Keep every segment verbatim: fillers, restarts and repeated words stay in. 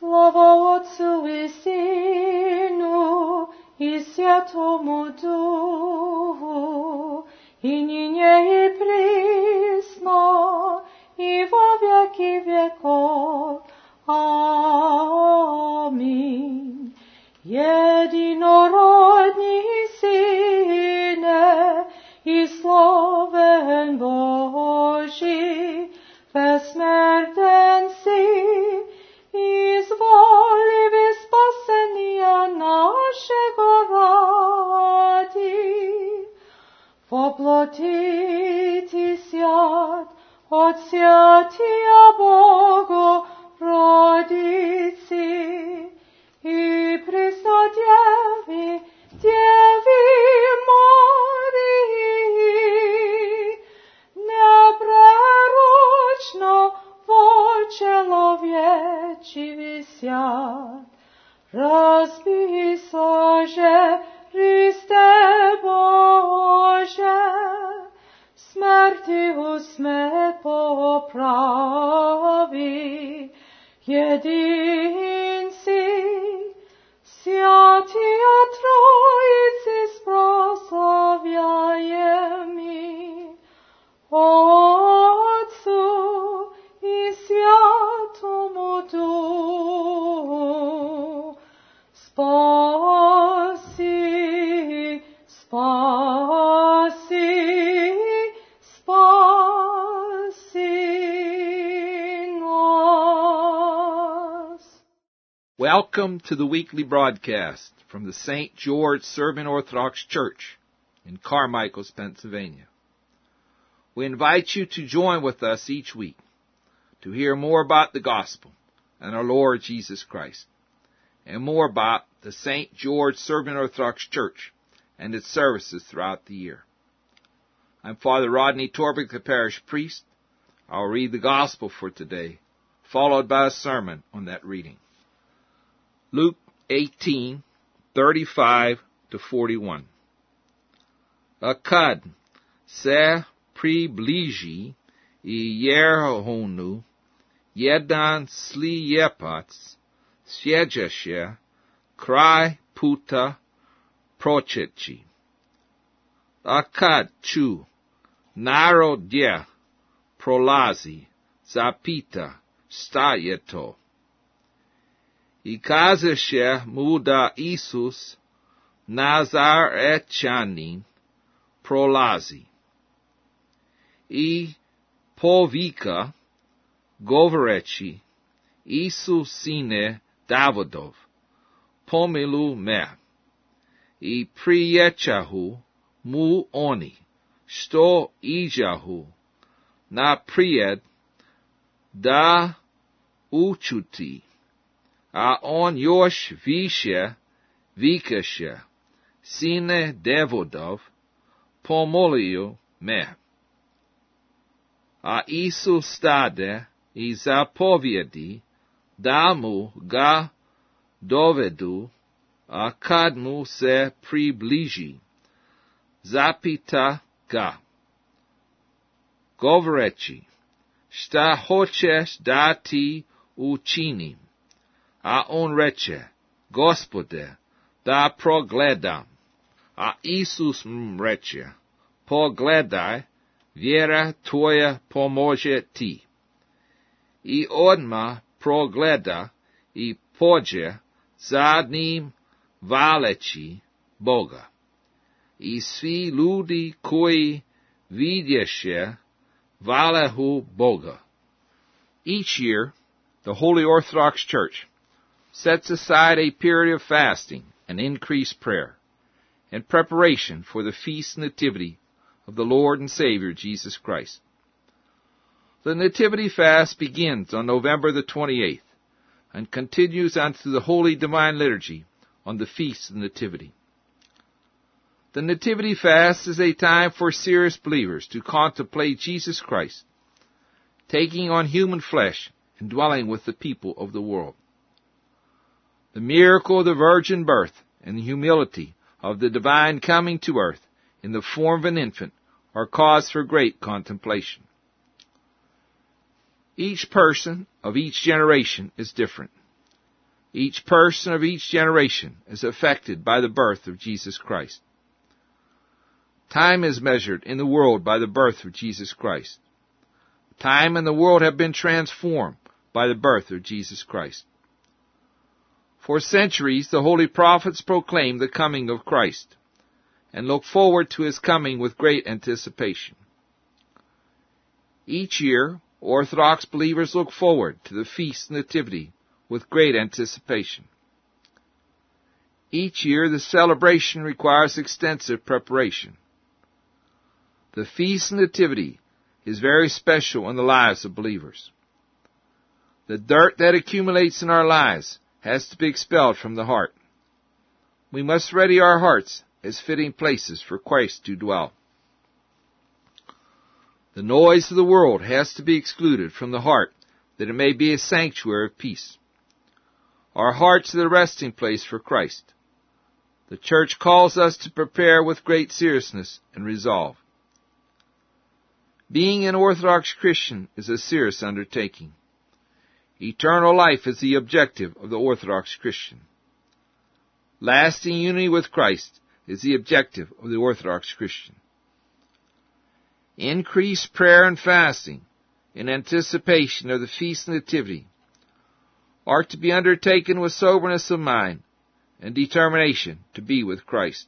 Слава Отцу и Сыну и Святому Духу, и ныне и присно, и во веки веков. Аминь. Единородный Сыне и славен Божий, бессмертен Сын, изволи спасения нашего ради, воплотитеся от святия Бога родицы, и преснодеви, Деви Марии, непорочно во человечи висят. Распися же, Христе Боже, смертью смерть поправи, един Сын, святия Троицы прославляеми, Отцу и Святому Духу. Спаси, спаси, спаси нас. Welcome to the weekly broadcast from the Saint George Serbian Orthodox Church in Carmichaels, Pennsylvania. We invite you to join with us each week to hear more about the gospel and our Lord Jesus Christ, and more about the Saint George Serbian Orthodox Church and its services throughout the year. I'm Father Rodney Torbick, the parish priest. I'll read the gospel for today, followed by a sermon on that reading. Luke eighteen, thirty-five to forty-one. Akad se približi i Jerhonu jedan slijepats sjeđeše kraj puta pročeći. A kad ču narod je prolazi, zapita šta je to. I kazeše mu da Isus Nazarečanin prolazi. I povika govoreći, Isus sine Davidov, pomiluj me. I prijećahu mu oni, što iđahu naprijed da učuti, a on još više vikaše, sine Davidov, pomoluj me. A Isus stade i zapovjedi da mu ga dovedu, a kad mu se približi, zapita ga, govoreći, šta hoćeš da ti učinim? A on reče, Gospode, da progledam. A Isus mu reče, pogledaj, vjera tvoja pomože ti. I odmah progleda i pođe za njim hvaleći Boga. I svi ljudi koji vidješe hvalehu Boga. Each year, the Holy Orthodox Church sets aside a period of fasting and increased prayer in preparation for the feast nativity of the Lord and Savior Jesus Christ. The Nativity Fast begins on November the twenty-eighth and continues unto the Holy Divine Liturgy on the Feast of the Nativity. The Nativity Fast is a time for serious believers to contemplate Jesus Christ, taking on human flesh and dwelling with the people of the world. The miracle of the virgin birth and the humility of the divine coming to earth in the form of an infant are cause for great contemplation. Each person of each generation is different. Each person of each generation is affected by the birth of Jesus Christ. Time is measured in the world by the birth of Jesus Christ. Time and the world have been transformed by the birth of Jesus Christ. For centuries, the holy prophets proclaimed the coming of Christ and look forward to his coming with great anticipation. Each year, Orthodox believers look forward to the feast nativity with great anticipation. Each year, the celebration requires extensive preparation. The feast nativity is very special in the lives of believers. The dirt that accumulates in our lives has to be expelled from the heart. We must ready our hearts as fitting places for Christ to dwell. The noise of the world has to be excluded from the heart, that it may be a sanctuary of peace. Our hearts are the resting place for Christ. The church calls us to prepare with great seriousness and resolve. Being an Orthodox Christian is a serious undertaking. Eternal life is the objective of the Orthodox Christian. Lasting unity with Christ is the objective of the Orthodox Christian. Increased prayer and fasting in anticipation of the feast nativity are to be undertaken with soberness of mind and determination to be with Christ.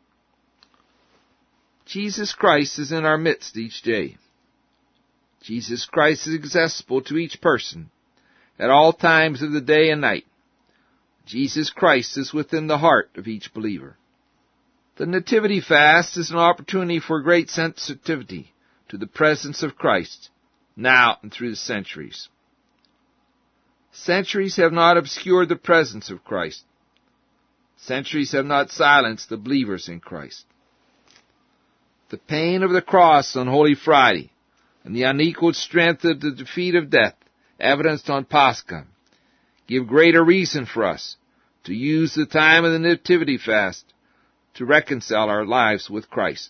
Jesus Christ is in our midst each day. Jesus Christ is accessible to each person at all times of the day and night. Jesus Christ is within the heart of each believer. The Nativity Fast is an opportunity for great sensitivity to the presence of Christ, now and through the centuries. Centuries have not obscured the presence of Christ. Centuries have not silenced the believers in Christ. The pain of the cross on Holy Friday and the unequaled strength of the defeat of death, evidenced on Pascha, give greater reason for us to use the time of the Nativity Fast to reconcile our lives with Christ.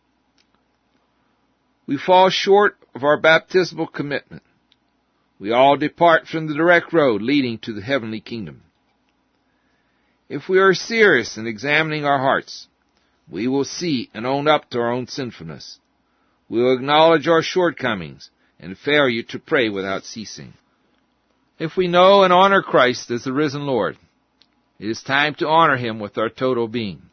We fall short of our baptismal commitment. We all depart from the direct road leading to the heavenly kingdom. If we are serious in examining our hearts, we will see and own up to our own sinfulness. We will acknowledge our shortcomings and failure to pray without ceasing. If we know and honor Christ as the risen Lord, it is time to honor him with our total being.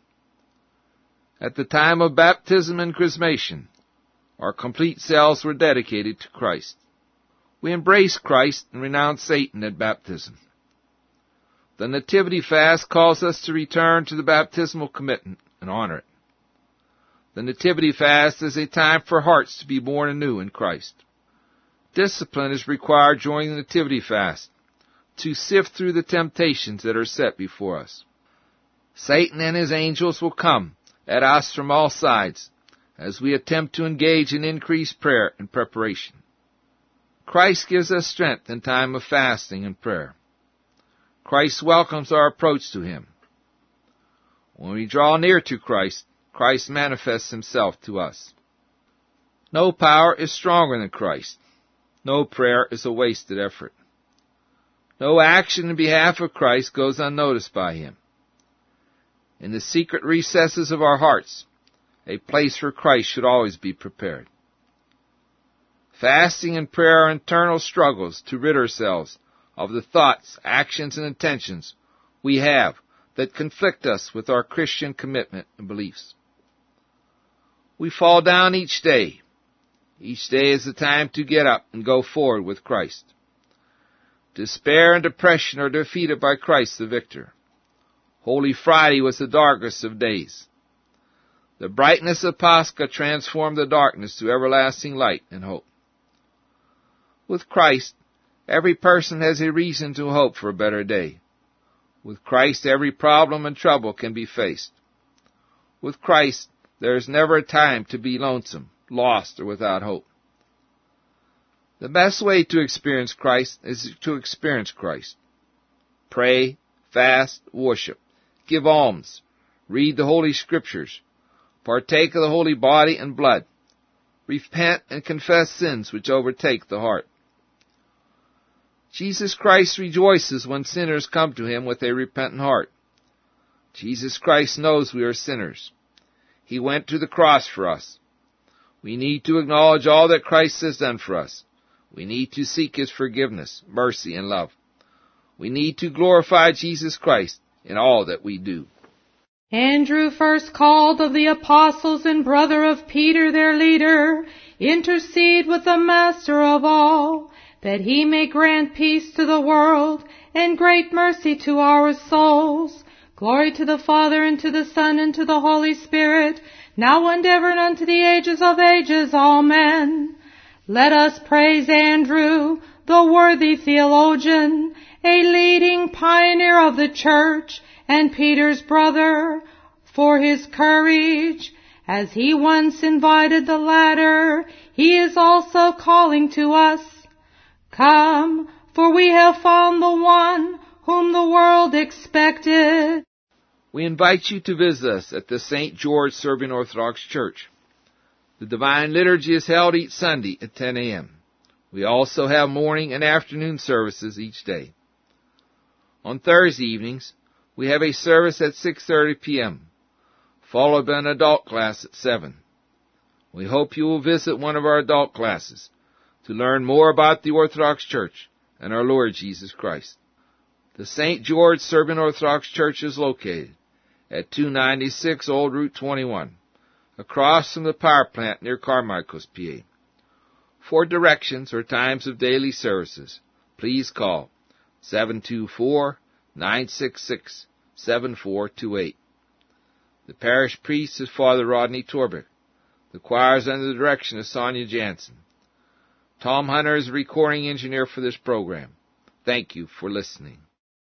At the time of baptism and chrismation, our complete selves were dedicated to Christ. We embrace Christ and renounce Satan at baptism. The Nativity Fast calls us to return to the baptismal commitment and honor it. The Nativity Fast is a time for hearts to be born anew in Christ. Discipline is required during the Nativity Fast to sift through the temptations that are set before us. Satan and his angels will come at us from all sides as we attempt to engage in increased prayer and preparation. Christ gives us strength in time of fasting and prayer. Christ welcomes our approach to him. When we draw near to Christ, Christ manifests himself to us. No power is stronger than Christ. No prayer is a wasted effort. No action in behalf of Christ goes unnoticed by him. In the secret recesses of our hearts, a place for Christ should always be prepared. Fasting and prayer are internal struggles to rid ourselves of the thoughts, actions, and intentions we have that conflict us with our Christian commitment and beliefs. We fall down each day. Each day is the time to get up and go forward with Christ. Despair and depression are defeated by Christ the victor. Holy Friday was the darkest of days. The brightness of Pascha transformed the darkness to everlasting light and hope. With Christ, every person has a reason to hope for a better day. With Christ, every problem and trouble can be faced. With Christ, there is never a time to be lonesome, lost, or without hope. The best way to experience Christ is to experience Christ. Pray, fast, worship, give alms, read the Holy Scriptures, partake of the holy body and blood, repent and confess sins which overtake the heart. Jesus Christ rejoices when sinners come to him with a repentant heart. Jesus Christ knows we are sinners. He went to the cross for us. We need to acknowledge all that Christ has done for us. We need to seek his forgiveness, mercy, and love. We need to glorify Jesus Christ in all that we do. Andrew, first called of the apostles and brother of Peter their leader, intercede with the Master of all, that he may grant peace to the world and great mercy to our souls. Glory to the Father, and to the Son, and to the Holy Spirit, now and ever, and unto the ages of ages. Amen. Let us praise Andrew, the worthy theologian, a leading pioneer of the church, and Peter's brother, for his courage. As he once invited the latter, he is also calling to us. Come, for we have found the one whom the world expected. We invite you to visit us at the Saint George Serbian Orthodox Church. The Divine Liturgy is held each Sunday at ten a.m. We also have morning and afternoon services each day. On Thursday evenings, we have a service at six thirty p.m., followed by an adult class at seven. We hope you will visit one of our adult classes to learn more about the Orthodox Church and our Lord Jesus Christ. The Saint George Serbian Orthodox Church is located at two ninety-six Old Route twenty-one, across from the power plant near Carmichaels, P A. For directions or times of daily services, please call seven two four, nine six six, seven four two eight. The parish priest is Father Rodney Torbeck. The choir is under the direction of Sonia Jansen. Tom Hunter is the recording engineer for this program. Thank you for listening.